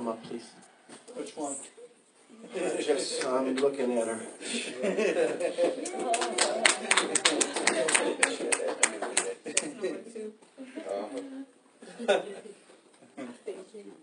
come up, please? Which one? I'm looking at her. Thank you.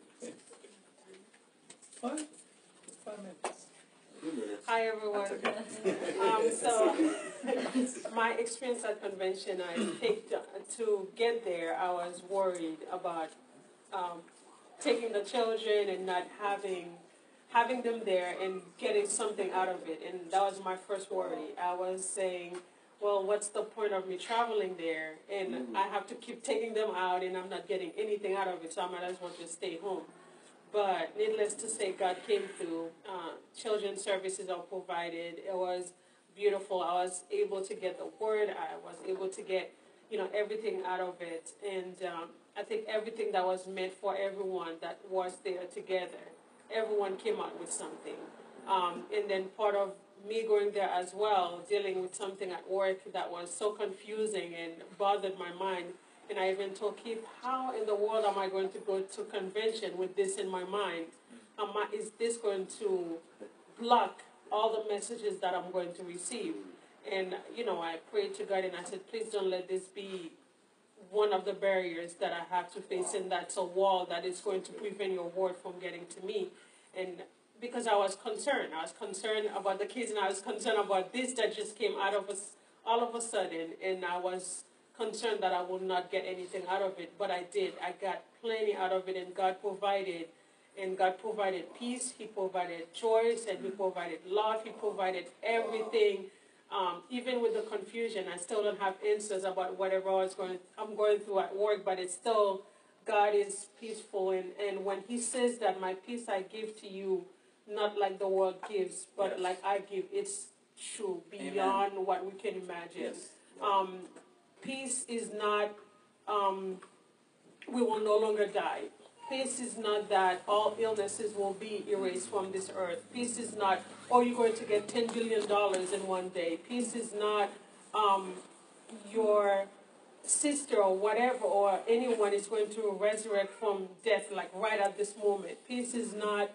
What? 5 minutes. Hi, everyone. So, my experience at convention, I picked to get there. I was worried about taking the children and not having them there and getting something out of it. And that was my first worry. I was saying, well, what's the point of me traveling there? And I have to keep taking them out and I'm not getting anything out of it, so I might as well just stay home. But needless to say, God came through. Children's services are provided. It was beautiful. I was able to get the word. I was able to get, everything out of it. And I think everything that was meant for everyone that was there together, everyone came out with something. And then part of me going there as well, dealing with something at work that was so confusing and bothered my mind. And I even told Keith, how in the world am I going to go to convention with this in my mind? Is this going to block all the messages that I'm going to receive? And, I prayed to God and I said, please don't let this be one of the barriers that I have to face, and that's a wall that is going to prevent your word from getting to me. And because I was concerned about the kids, and I was concerned about this that just came out of us all of a sudden, and I was concerned that I would not get anything out of it, but I did. I got plenty out of it, and God provided. And God provided peace, He provided joy, and He provided love, He provided everything. Even with the confusion, I still don't have answers about whatever I'm going through at work, but it's still, God is peaceful. And when He says that my peace I give to you, not like the world gives, but like I give, it's true, beyond what we can imagine. Yes. Peace is not, we will no longer die. Peace is not that all illnesses will be erased from this earth. Peace is not, oh, you're going to get $10 billion in one day. Peace is not your sister or whatever or anyone is going to resurrect from death like right at this moment. Peace is not,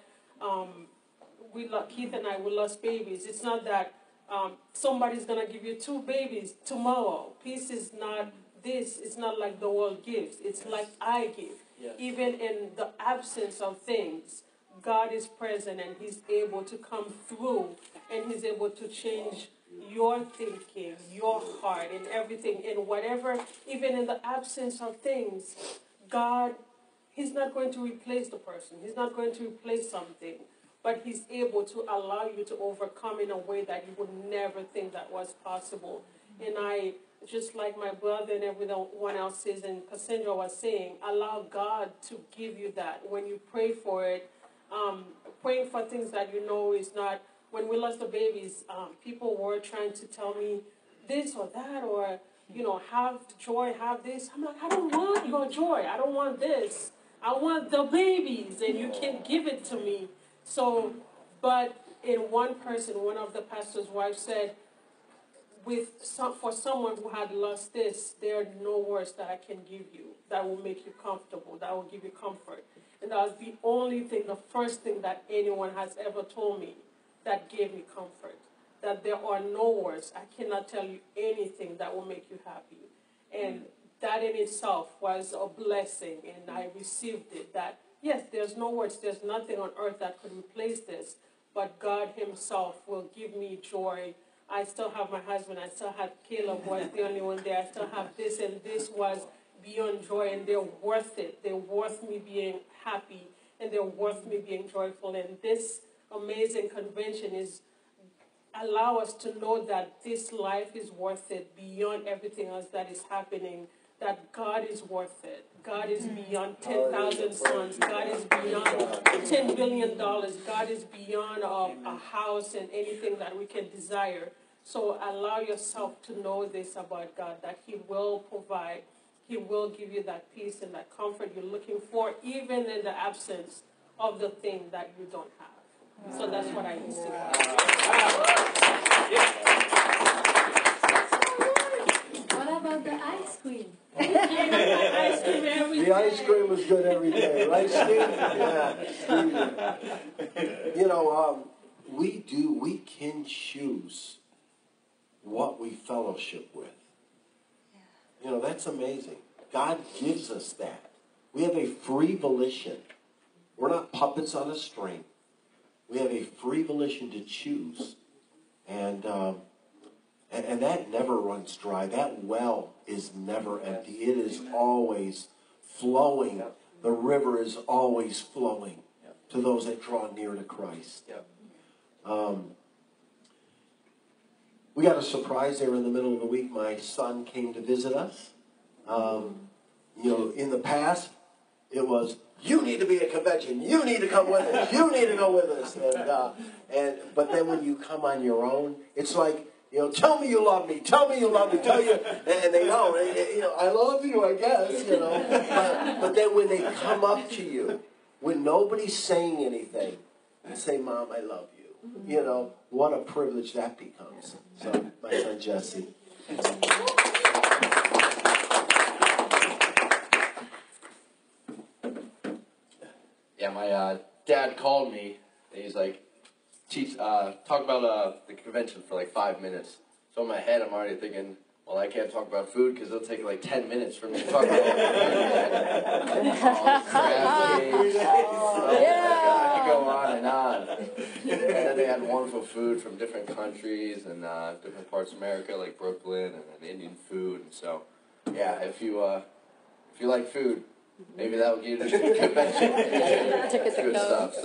Keith and I, we lost babies. It's not that somebody's going to give you 2 babies tomorrow. Peace is not this. It's not like the world gives. It's like I give. Yes. Even in the absence of things, God is present and He's able to come through and He's able to change your thinking, your heart, and everything. And whatever, even in the absence of things, God, He's not going to replace the person. He's not going to replace something. But He's able to allow you to overcome in a way that you would never think that was possible. And I, just like my brother and everyone else says, and Cassandra was saying, allow God to give you that. When you pray for it, praying for things that you know is not, when we lost the babies, people were trying to tell me this or that, or, have joy, have this. I'm like, I don't want your joy. I don't want this. I want the babies, and you can't give it to me. So, but in one person, one of the pastor's wives said, for someone who had lost this, there are no words that I can give you that will make you comfortable, that will give you comfort. And that was the only thing, the first thing that anyone has ever told me that gave me comfort. That there are no words. I cannot tell you anything that will make you happy. And that in itself was a blessing, and I received it. That, yes, there's no words, there's nothing on earth that could replace this, but God Himself will give me joy. I still have my husband, I still have Caleb, was the only one there, I still have this, and this was beyond joy, and they're worth it. They're worth me being happy, and they're worth me being joyful. And this amazing convention is allow us to know that this life is worth it beyond everything else that is happening, that God is worth it. God is beyond 10,000 sons. God is beyond $10 billion. God is beyond a house and anything that we can desire. So allow yourself to know this about God, that He will provide. He will give you that peace and that comfort you're looking for, even in the absence of the thing that you don't have. So that's what I receive. What about the ice cream? Ice cream every The ice day. cream was good every day, right, Steve? Yeah, Steve. You know, we can choose what we fellowship with. You know, that's amazing. God gives us that. We have a free volition. We're not puppets on a string. We have a free volition to choose. And that never runs dry. That well is never empty. It is always flowing. The river is always flowing to those that draw near to Christ. We got a surprise there in the middle of the week. My son came to visit us. You know, in the past, it was, you need to be at convention. You need to come with us. You need to go with us. But then when you come on your own, it's like, you know, tell me you love me. Tell me you love me. Tell you, and they know, you know, I love you, I guess, you know. But then when they come up to you, when nobody's saying anything, and say, Mom, I love you. You know, what a privilege that becomes. So, my son Jesse. Yeah, my dad called me, and he's like, talk about the convention for like 5 minutes. So in my head, I'm already thinking, well, I can't talk about food because it'll take like 10 minutes for me to talk about all the crab cakes. I could go on and on. And then they had wonderful food from different countries and different parts of America, like Brooklyn, and then Indian food. And so, yeah, if you like food, maybe that will give you the convention. Good stuff.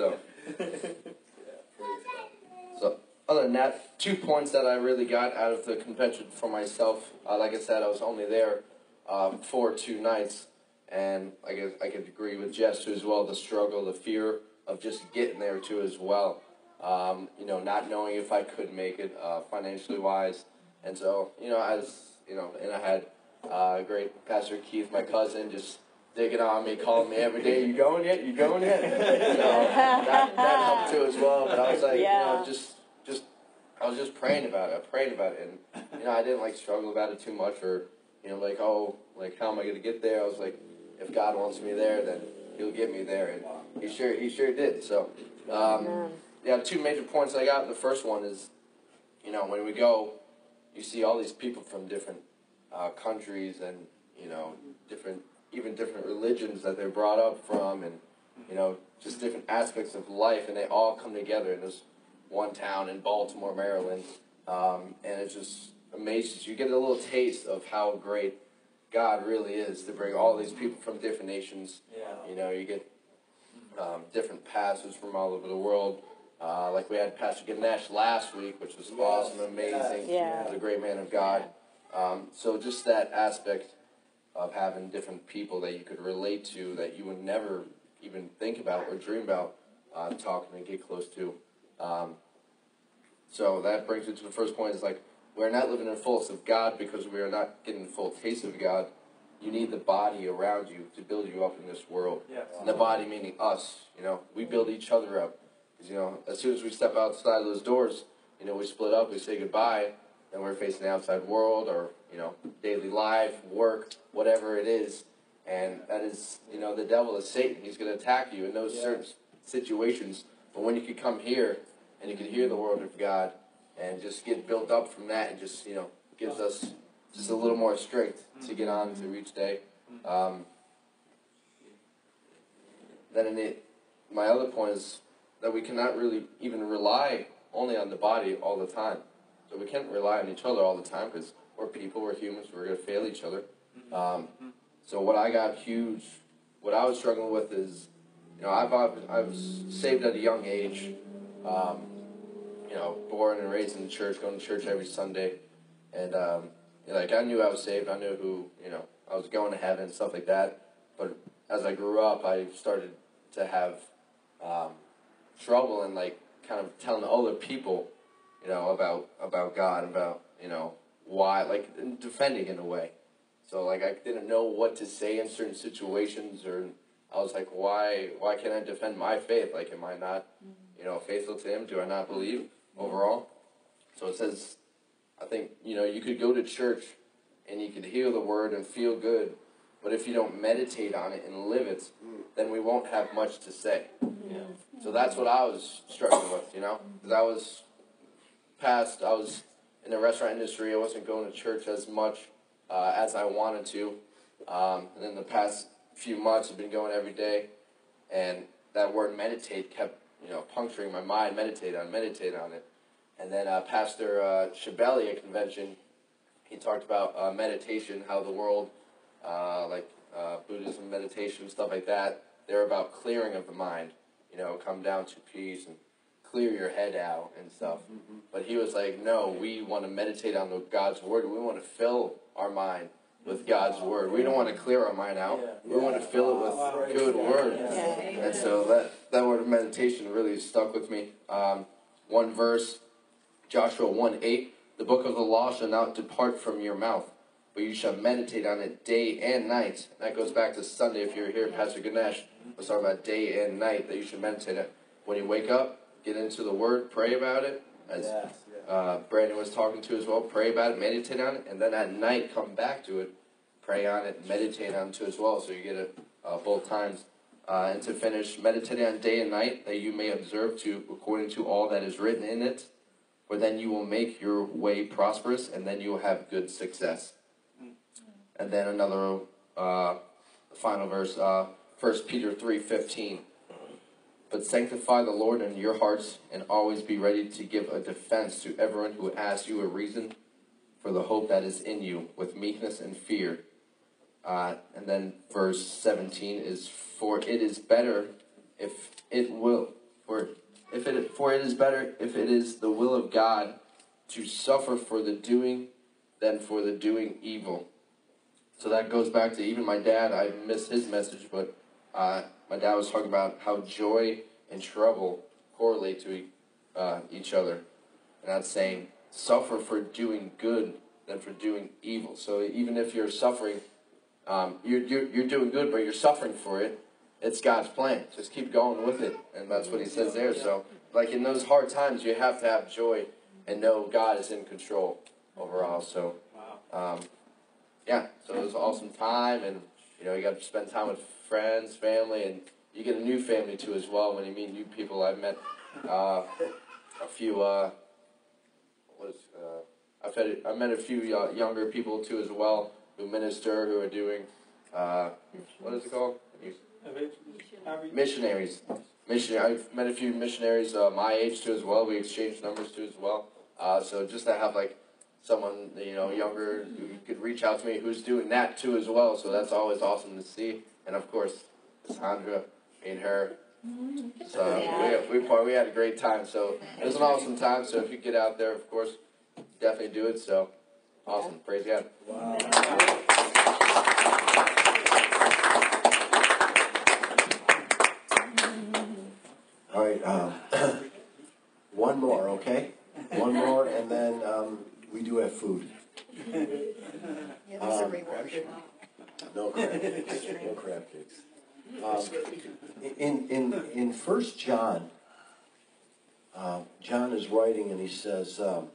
So other than that, 2 points that I really got out of the convention for myself. Like I said, I was only there for 2 nights, and I guess I could agree with Jess too as well. The struggle, the fear of just getting there too as well. You know, not knowing if I could make it financially wise, and so you know, and I had great Pastor Keith, my cousin, just digging on me, calling me every day. You going yet? You going yet? So that helped too as well. But I was like, you know, I was just praying about it. I prayed about it, and you know, I didn't like struggle about it too much, or you know, like, oh, like how am I going to get there? I was like, if God wants me there, then He'll get me there, and He sure did. So, yeah, 2 major points I got. The first one is, you know, when we go, you see all these people from different countries, and you know, different religions that they're brought up from, and you know, just different aspects of life, and they all come together in this one town in Baltimore, Maryland, and it just amazes you. You get a little taste of how great God really is to bring all these people from different nations. You know, you get different pastors from all over the world. Like we had Pastor Ganesh last week, which was awesome, amazing. He was a great man of God. So just that aspect of having different people that you could relate to that you would never even think about or dream about talking and get close to. So that brings me to the first point, is like, we're not living in the fullness of God because we are not getting the full taste of God. You need the body around you to build you up in this world. And the body meaning us, you know, we build each other up. Because, you know, as soon as we step outside those doors, you know, we split up, we say goodbye, and we're facing the outside world, or, you know, daily life, work, whatever it is. And that is, you know, the devil is Satan. He's going to attack you in those certain situations. But when you can come here and you can hear the word of God and just get built up from that, and just, you know, gives us just a little more strength to get on through each day. My other point is that we cannot really even rely only on the body all the time. So we can't rely on each other all the time, because we're people, we're humans, we're going to fail each other. So what I was struggling with is, you know, I was saved at a young age, you know, born and raised in the church, going to church every Sunday, and like, I knew I was saved, I knew who, you know, I was going to heaven and stuff like that. But as I grew up, I started to have trouble in, like, kind of telling other people, you know, about God, about, you know, why, like, defending in a way. So, like, I didn't know what to say in certain situations, or I was like, why can't I defend my faith? Like, am I not, you know, faithful to Him? Do I not believe overall? So it says, I think, you know, you could go to church and you could hear the word and feel good, but if you don't meditate on it and live it, then we won't have much to say. So that's what I was struggling with, you know, because I was in the restaurant industry. I wasn't going to church as much as I wanted to, and in the past few months I've been going every day, and that word meditate kept, you know, puncturing my mind. Meditate on it. And then Pastor Shibeli at convention, he talked about meditation, how the world, Buddhism, meditation, stuff like that, they're about clearing of the mind, you know, come down to peace and clear your head out and stuff. But he was like, no, we want to meditate on God's word. We want to fill our mind with God's word. We don't want to clear our mind out. We want to fill it with good word. And so that word of meditation really stuck with me. One verse, Joshua 1:8, the book of the law shall not depart from your mouth, but you shall meditate on it day and night. And that goes back to Sunday. If you're here, Pastor Ganesh was talking about day and night, that you should meditate on it. When you wake up, get into the word, pray about it. As Brandon was talking to as well, pray about it, meditate on it, and then at night come back to it, pray on it, meditate on it too as well, so you get it both times. And to finish, meditate on day and night, that you may observe to according to all that is written in it, for then you will make your way prosperous, and then you will have good success. And then another final verse, 1 Peter 3:15. But sanctify the Lord in your hearts, and always be ready to give a defense to everyone who asks you a reason for the hope that is in you, with meekness and fear. And then verse 17 is, for it is better if it is the will of God to suffer for the doing than for the doing evil. So that goes back to even my dad. I missed his message, but my dad was talking about how joy and trouble correlate to each other. And that's saying, suffer for doing good than for doing evil. So even if you're suffering, you're doing good, but you're suffering for it, it's God's plan. Just keep going with it. And that's what he says there. So, like in those hard times, you have to have joy and know God is in control overall. So, so it was an awesome time. And, you know, you got to spend time with friends, family, and you get a new family too as well when you meet new people. I've met a few. I met a few younger people too as well who minister, who are doing what is it called? Missionaries. I've met a few missionaries my age too as well. We exchanged numbers too as well. So just to have like someone, you know, younger who could reach out to me who's doing that too as well. So that's always awesome to see. And of course, Sandra, me and her. So we had a great time. So it was an awesome time. So if you get out there, of course, definitely do it. So awesome. Praise God. Wow. All right. One more, okay? One more, and then we do have food. There's a reward. No crab cakes. No crab cakes. In 1 John, John is writing and he says,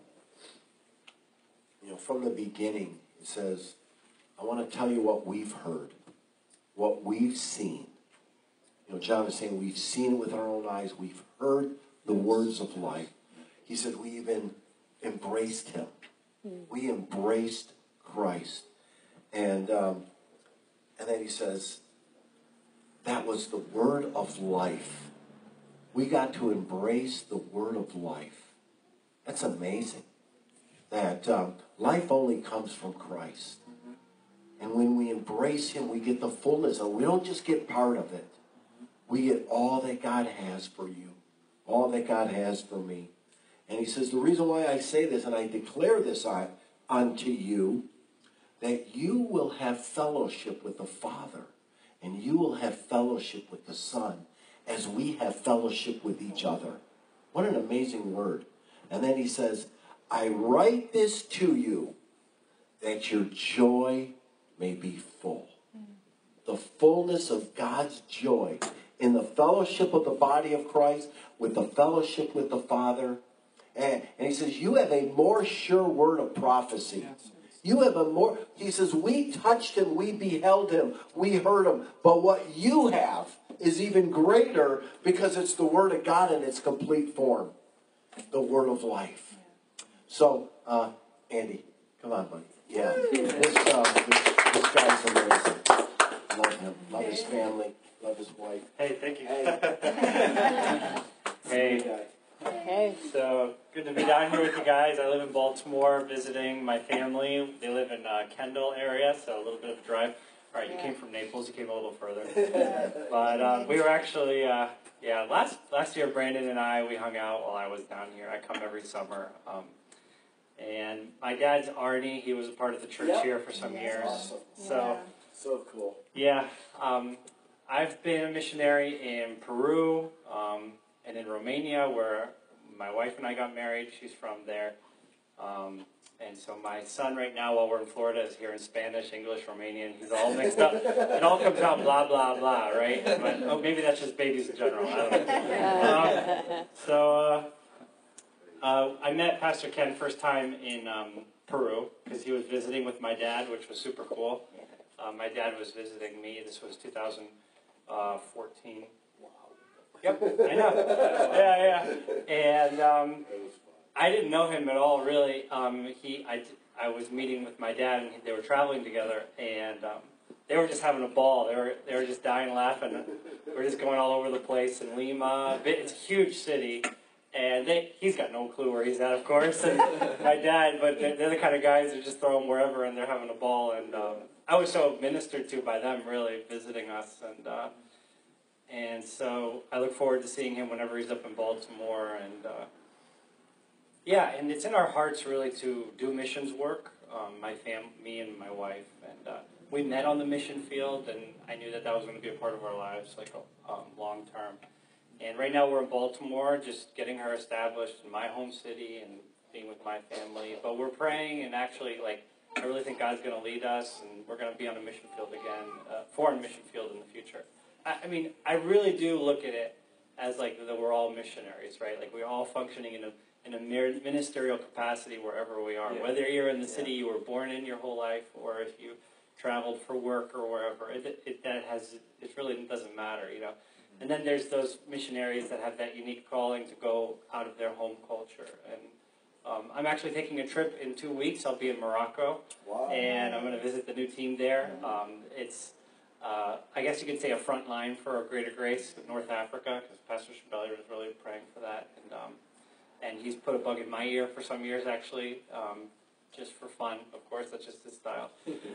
from the beginning, he says, I want to tell you what we've heard, what we've seen. John is saying we've seen it with our own eyes. We've heard the words of life. He said we even embraced him. We embraced Christ. And then he says, that was the word of life. We got to embrace the word of life. That's amazing. That life only comes from Christ. And when we embrace him, we get the fullness of it. We don't just get part of it. We get all that God has for you. All that God has for me. And he says, the reason why I say this, and I declare this unto you, that you will have fellowship with the Father, and you will have fellowship with the Son, as we have fellowship with each other. What an amazing word. And then he says, I write this to you, that your joy may be full. The fullness of God's joy in the fellowship of the body of Christ, with the fellowship with the Father. And he says, you have a more sure word of prophecy. You have a more, he says, we touched him, we beheld him, we heard him. But what you have is even greater because it's the Word of God in its complete form. The Word of life. So, Andy, come on, buddy. Yeah. This guy's amazing. Love him. Love his family. Love his wife. Hey, thank you. Hey. Hey, so good to be down here with you guys. I live in Baltimore visiting my family. They live in Kendall area, so a little bit of a drive. All right, you came from Naples, you came a little further. But we were actually, last year Brandon and I, we hung out while I was down here. I come every summer. And my dad's Arnie, he was a part of the church here for some years. Awesome. So Cool. yeah, I've been a missionary in Peru and in Romania, where my wife and I got married. She's from there. And so my son right now, while we're in Florida, is here in Spanish, English, Romanian. He's all mixed up. It all comes out blah, blah, blah, right? But maybe that's just babies in general. I don't know. I met Pastor Ken first time in Peru because he was visiting with my dad, which was super cool. My dad was visiting me. This was 2014. Yep, I know. Yeah. And I didn't know him at all, really. I was meeting with my dad, and they were traveling together, and they were just having a ball. They were just dying laughing. We were just going all over the place in Lima. It's a huge city. And he's got no clue where he's at, of course, and my dad, but they're the kind of guys who just throw him wherever, and they're having a ball, and I was so ministered to by them, really, visiting us, and so I look forward to seeing him whenever he's up in Baltimore, and and it's in our hearts, really, to do missions work, me and my wife, and we met on the mission field, and I knew that was going to be a part of our lives, like, long term. And right now we're in Baltimore, just getting her established in my home city and being with my family. But we're praying, and actually, I really think God's going to lead us, and we're going to be on a mission field again, foreign mission field in the future. I mean, I really do look at it as that we're all missionaries, right? Like we're all functioning in a ministerial capacity wherever we are. Yeah. Whether you're in the city you were born in your whole life, or if you traveled for work or wherever, it really doesn't matter, you know. And then there's those missionaries that have that unique calling to go out of their home culture. And I'm actually taking a trip in 2 weeks. I'll be in Morocco. Wow. And I'm going to visit the new team there. It's, I guess you could say, a front line for a Greater Grace in North Africa, because Pastor Shabelli was really praying for that. And he's put a bug in my ear for some years, actually, just for fun. Of course, that's just his style.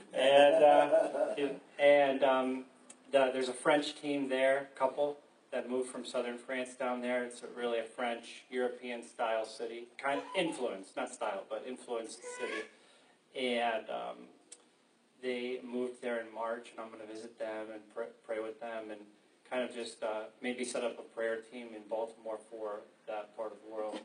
There's a French team there, couple, that moved from southern France down there. It's really a French, European-style city. Kind of influenced, not style, but influenced city. And they moved there in March, and I'm going to visit them and pray with them and kind of just maybe set up a prayer team in Baltimore for that part of the world.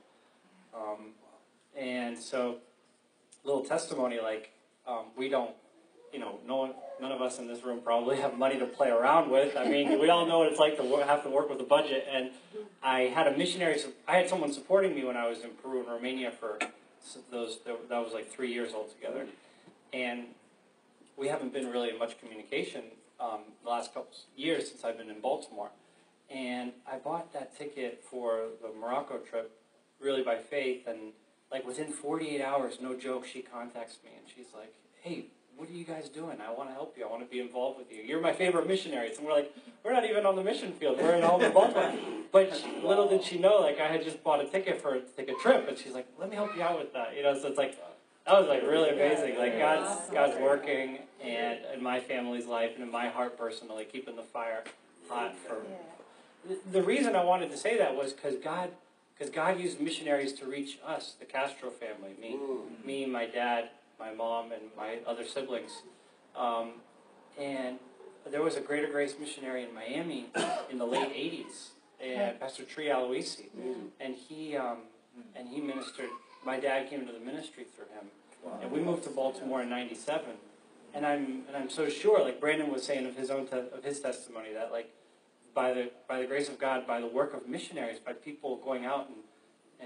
And so, little testimony, we don't, none of us in this room probably have money to play around with. I mean, we all know what it's like to have to work with a budget. And I had I had someone supporting me when I was in Peru and Romania for that was 3 years altogether. And we haven't been really in much communication the last couple years since I've been in Baltimore. And I bought that ticket for the Morocco trip really by faith. And within 48 hours, no joke, she contacts me and she's like, "Hey, what are you guys doing? I want to help you. I want to be involved with you. You're my favorite missionaries." And we're like, we're not even on the mission field. We're in home in Baltimore. But little did she know, I had just bought a ticket for her to take a trip. And she's like, "Let me help you out with that." So it's that was really amazing. God's working and in my family's life and in my heart personally, keeping the fire hot for. The reason I wanted to say that was because God used missionaries to reach us, the Castro family, me, my dad, my mom, and my other siblings. And there was a Greater Grace missionary in Miami in the late 80s, and Pastor Tree Aloisi, and he ministered. My dad came into the ministry through him, and we moved to Baltimore in '97. And I'm so sure, Brandon was saying of his testimony, that by the grace of God, by the work of missionaries, by people going out and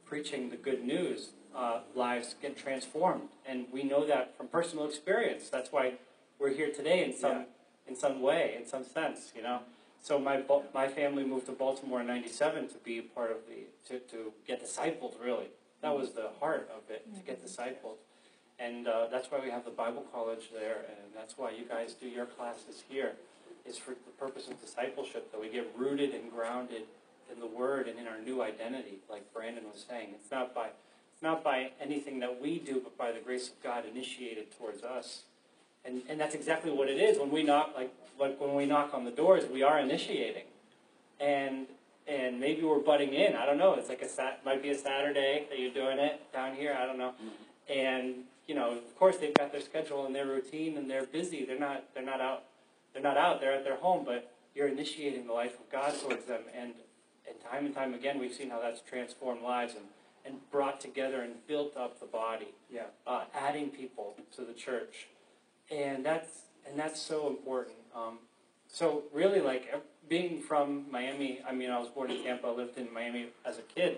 preaching the good news, lives get transformed. And we know that from personal experience. That's why we're here today in some way, in some sense, you know. So my family moved to Baltimore in '97 to be a part of to get discipled, really. That was the heart of it, to get discipled. And that's why we have the Bible college there, and that's why you guys do your classes here, is for the purpose of discipleship, that we get rooted and grounded in the Word and in our new identity, like Brandon was saying. It's not by anything that we do, but by the grace of God initiated towards us. And that's exactly what it is. When we knock, like when we knock on the doors, we are initiating. And maybe we're butting in. I don't know. It's like might be a Saturday that you're doing it down here. I don't know. And you know, of course, they've got their schedule and their routine, and they're busy. They're not out. They're at their home. But you're initiating the life of God towards them. And time again, we've seen how that's transformed lives and brought together and built up the body. Adding people to the church, and that's so important. So really, like being from Miami, I mean, I was born in Tampa, lived in Miami as a kid.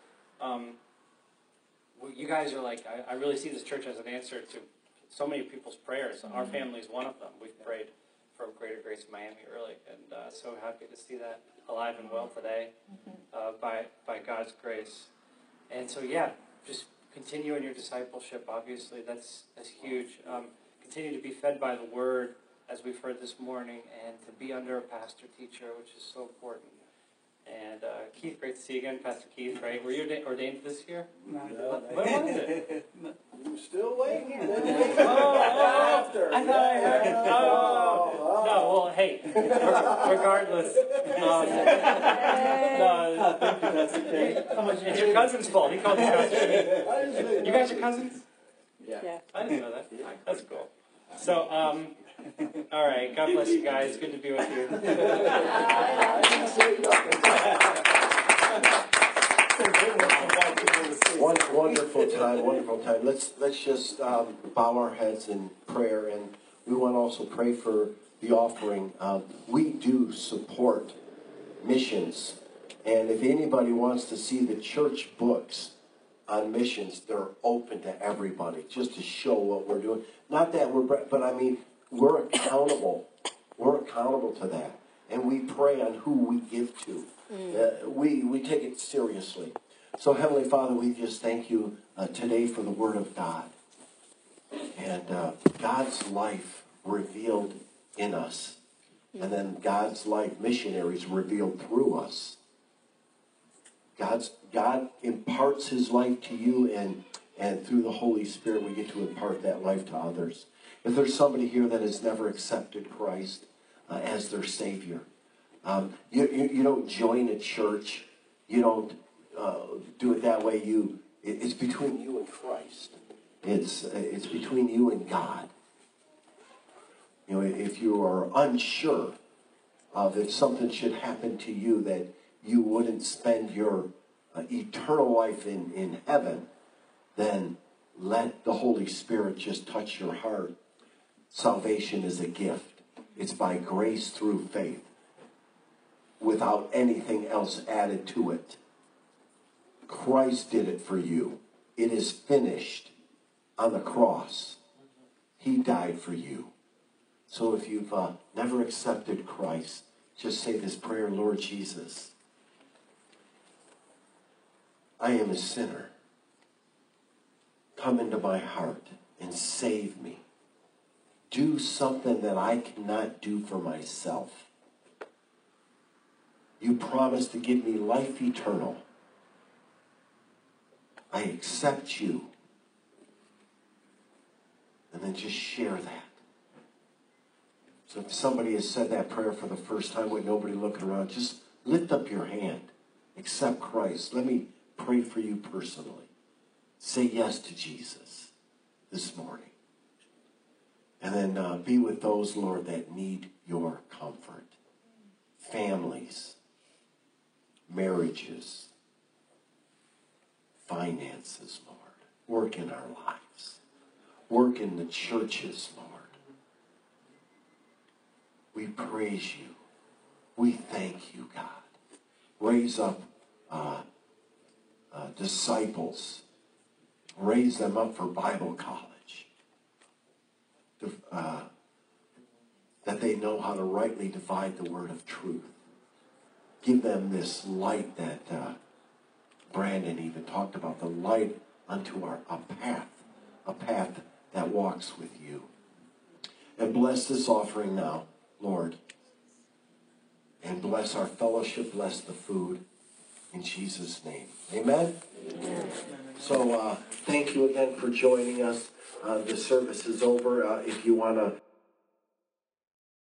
You guys are like, I really see this church as an answer to so many people's prayers. Our family is one of them. We've prayed for Greater Grace Miami early, and so happy to see that alive and well today by God's grace. And so, just continue in your discipleship. Obviously, that's huge. Continue to be fed by the Word, as we've heard this morning, and to be under a pastor teacher, which is so important. And Keith, great to see you again, Pastor Keith. Right? Were you ordained this year? No. When was it? You're still waiting. I thought I heard. No, well, hey, regardless. It's your cousin's fault. He called you cousin. You guys are cousins? Yeah. I didn't know that. That's cool. So, all right. God bless you guys. Good to be with you. Wonderful time. Let's just bow our heads in prayer, and we want to also pray for the offering. We do support missions, and if anybody wants to see the church books on missions, they're open to everybody, just to show what we're doing. Not that but I mean, we're accountable. We're accountable to that, and we pray on who we give to. We take it seriously. So, Heavenly Father, we just thank you today for the Word of God. And God's life revealed in us. And then God's life, missionaries, revealed through us. God imparts His life to you, and through the Holy Spirit, we get to impart that life to others. If there's somebody here that has never accepted Christ as their Savior, you don't join a church. You don't do it that way. It's between you and Christ. It's between you and God. You know, if you are unsure of if something should happen to you, that you wouldn't spend your eternal life in heaven, then let the Holy Spirit just touch your heart. Salvation is a gift. It's by grace through faith, without anything else added to it. Christ did it for you. It is finished on the cross. He died for you. So if you've never accepted Christ, just say this prayer: Lord Jesus, I am a sinner. Come into my heart and save me. Do something that I cannot do for myself. You promised to give me life eternal. I accept you. And then just share that. So if somebody has said that prayer for the first time with nobody looking around, just lift up your hand. Accept Christ. Let me pray for you personally. Say yes to Jesus this morning. And then be with those, Lord, that need your comfort. Families, marriages, finances, Lord. Work in our lives. Work in the churches, Lord. We praise you. We thank you, God. Raise up disciples, raise them up for Bible college, that they know how to rightly divide the word of truth. Give them this light that Brandon even talked about, the light unto a path that walks with you. And bless this offering now, Lord. And bless our fellowship, bless the food, in Jesus' name. Amen? Amen. So thank you again for joining us. The service is over. If you want to